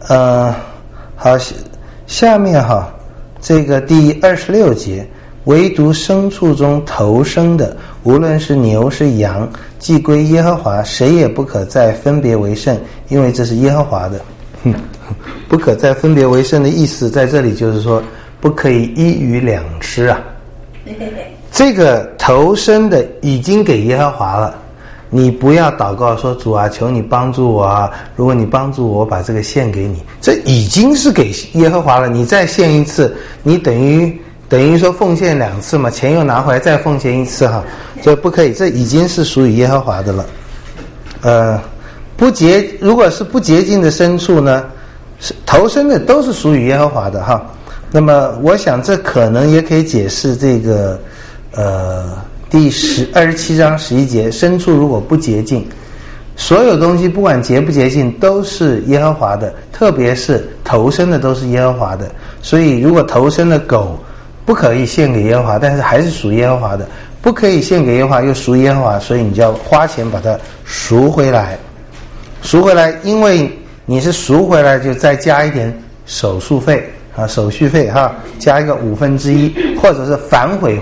好，下面哈，这个第26节，唯独牲畜中头生的，无论是牛是羊，既归耶和华，谁也不可再分别为圣，因为这是耶和华的。不可再分别为圣的意思在这里就是说，不可以一鱼两吃啊。这个头生的已经给耶和华了，你不要祷告说主啊，求你帮助我啊，如果你帮助我，我把这个献给你，这已经是给耶和华了，你再献一次，你等于说奉献2次嘛，钱又拿回来再奉献1次哈，这不可以，这已经是属于耶和华的了。如果是不洁净的牲畜呢，头生的都是属于耶和华的哈。那么我想这可能也可以解释这个第27章11节，牲畜如果不洁净，所有东西不管洁不洁净都是耶和华的，特别是头生的都是耶和华的。所以如果头生的狗不可以献给耶和华，但是还是属耶和华的，不可以献给耶和华又属耶和华，所以你就要花钱把它赎回来。赎回来，因为你是赎回来就再加一点手续费哈，加一个1/5，或者是反悔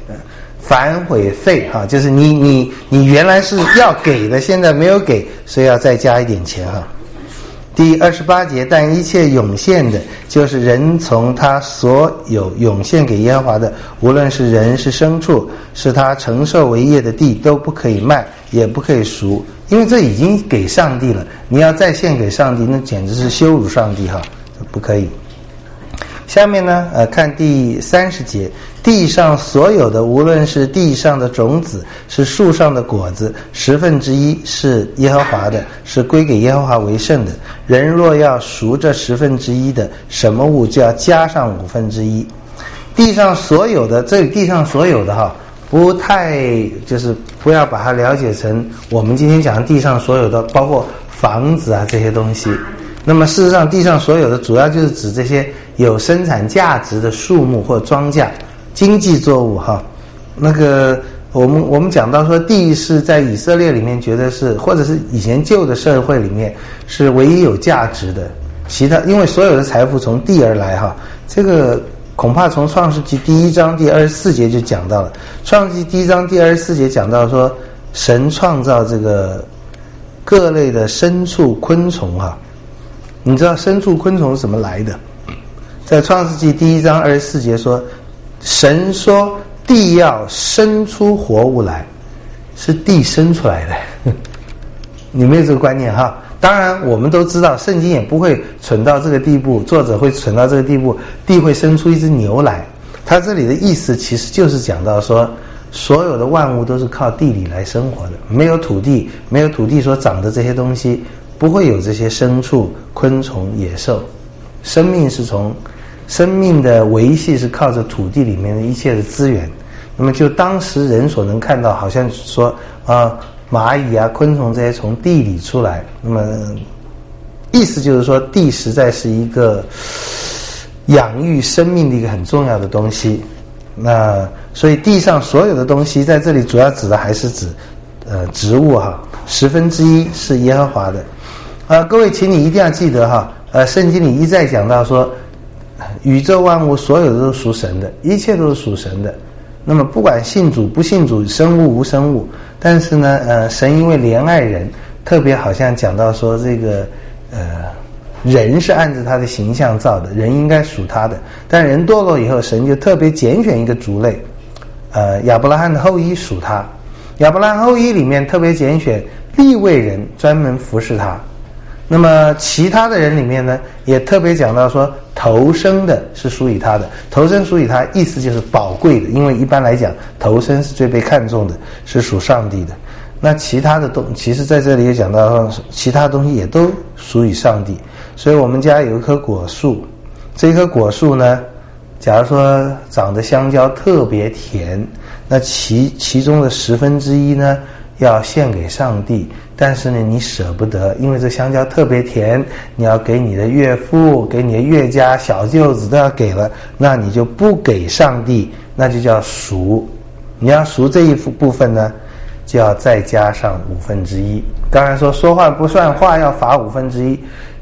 费哈，就是你原来是要给的，现在没有给，所以要再加一点钱哈。第28节，但一切涌现的，就是人从他所有涌现给耶和华的，无论是人是牲畜，是他承受为业的地，都不可以卖，也不可以赎，因为这已经给上帝了，你要再献给上帝，那简直是羞辱上帝哈，不可以。下面呢，看第30节，地上所有的，无论是地上的种子，是树上的果子，1/10是耶和华的，是归给耶和华为圣的。人若要赎这1/10的，什么物就要加上1/5。地上所有的，这里地上所有的哈，不太就是不要把它了解成我们今天讲的地上所有的，包括房子啊这些东西。那么事实上地上所有的主要就是指这些有生产价值的树木或庄稼，经济作物哈。那个我们讲到说地是在以色列里面觉得是，或者是以前旧的社会里面是唯一有价值的，其他因为所有的财富从地而来哈。这个恐怕从创世纪第1章第24节就讲到了，创世纪第1章第24节讲到说神创造这个各类的牲畜昆虫哈。你知道牲畜昆虫是怎么来的？在创世纪第1章24节说，神说地要生出活物来，是地生出来的。你没有这个观念哈？当然我们都知道圣经也不会蠢到这个地步，作者会蠢到这个地步，地会生出一只牛来。他这里的意思其实就是讲到说，所有的万物都是靠地里来生活的，没有土地所长的这些东西，不会有这些牲畜、昆虫、野兽。生命的维系是靠着土地里面的一切的资源。那么就当时人所能看到，好像说蚂蚁啊、昆虫这些从地里出来，那么意思就是说地实在是一个养育生命的一个很重要的东西。那所以地上所有的东西在这里主要指的还是指植物哈，1/10是耶和华的。各位请你一定要记得哈，圣经里一再讲到说宇宙万物所有的都是属神的，一切都是属神的。那么不管信主不信主，生物无生物，但是呢神因为怜爱人，特别好像讲到说这个人是按照他的形象造的，人应该属他的，但人堕落以后，神就特别拣选一个族类，亚伯拉罕的后裔属他。亚伯拉罕后裔里面特别拣选利未人专门服侍他。那么其他的人里面呢，也特别讲到说头生的是属于他的，头生属于他，意思就是宝贵的，因为一般来讲头生是最被看重的，是属上帝的。那其他的其实在这里也讲到其他东西也都属于上帝。所以我们家有一棵果树，这棵果树呢，假如说长的香蕉特别甜，那其中的1/10呢要献给上帝，但是呢你舍不得，因为这香蕉特别甜，你要给你的岳父、给你的岳家、小舅子都要给了，那你就不给上帝，那就叫赎。你要赎这一部分呢，就要再加上1/5。当然说话不算话要罚1/5，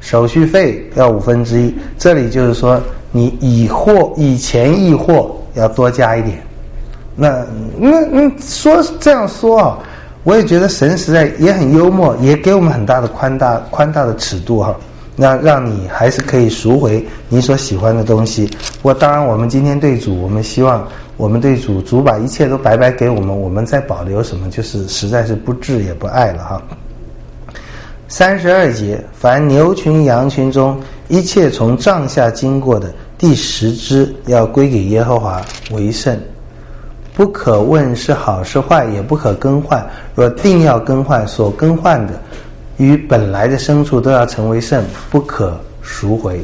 手续费要1/5，这里就是说你以钱易货要多加一点。那说这样说啊，我也觉得神实在也很幽默，也给我们很大的宽大的尺度哈。那让你还是可以赎回你所喜欢的东西。当然我们今天对主，我们希望我们对主把一切都白白给我们，我们再保留什么，就是实在是不智也不爱了哈。32节，凡牛群羊群中一切从帐下经过的第10只，要归给耶和华为圣，不可问是好是坏，也不可更换。若定要更换，所更换的与本来的牲畜都要成为圣，不可赎回。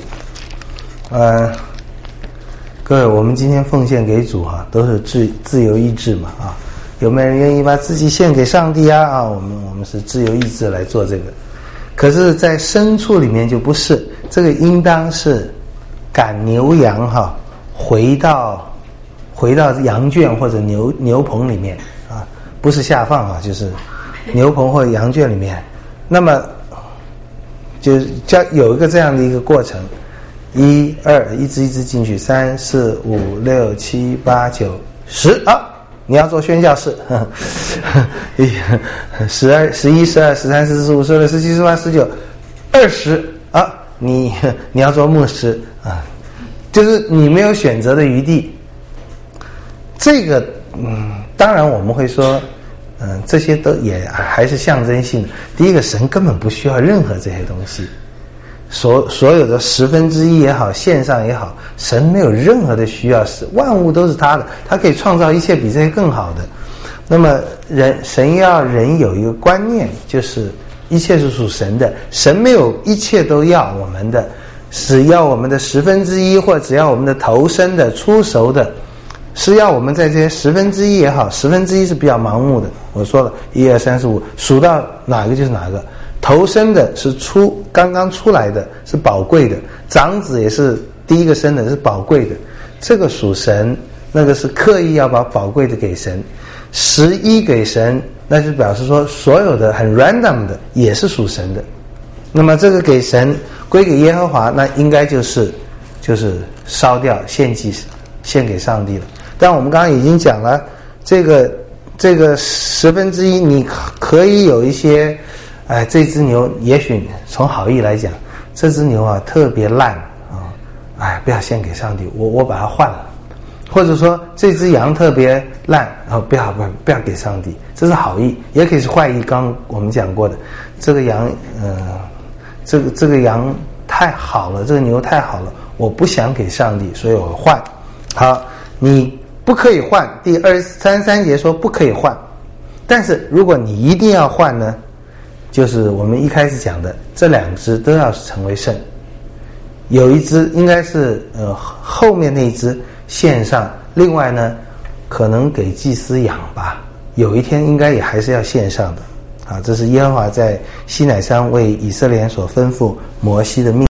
各位，我们今天奉献给主都是自由意志嘛有没有人愿意把自己献给上帝我们是自由意志来做这个。可是在牲畜里面就不是，这个应当是赶牛羊回到羊圈或者牛棚里面不是下放就是牛棚或者羊圈里面。那么就有一个这样的一个过程，1、2一只进去，3、4、5、6、7、8、9、10你要做宣教士，12、11、12、13、14、15、16、17、18、19、20你要做牧师就是你没有选择的余地。这个当然我们会说这些都也还是象征性的。第一个，神根本不需要任何这些东西，所有的1/10也好，线上也好，神没有任何的需要，万物都是他的，他可以创造一切比这些更好的。那么神要人有一个观念，就是一切是属神的，神没有一切都要我们的，只要我们的1/10，或只要我们的头生的出熟的，是要我们在这些1/10也好，1/10是比较盲目的。我说了1、2、3、4、5，数到哪个就是哪个。头生的是刚刚出来的，是宝贵的；长子也是第一个生的，是宝贵的。这个属神，那个是刻意要把宝贵的给神。11给神，那就表示说所有的很 random 的也是属神的。那么这个给神归给耶和华，那应该就是烧掉献祭，献给上帝了。但我们刚刚已经讲了，这个1/10，你可以有一些这只牛也许从好意来讲，这只牛特别烂不要献给上帝，我把它换了。或者说这只羊特别烂不要给上帝，这是好意，也可以是坏意。刚我们讲过的，这个羊这个羊太好了，这个牛太好了，我不想给上帝，所以我换。好，你不可以换，第33节说不可以换。但是如果你一定要换呢，就是我们一开始讲的，这2只都要成为圣。有一只应该是后面那一只献上，另外呢可能给祭司养吧，有一天应该也还是要献上的这是耶和华在西乃山为以色列人所吩咐摩西的命。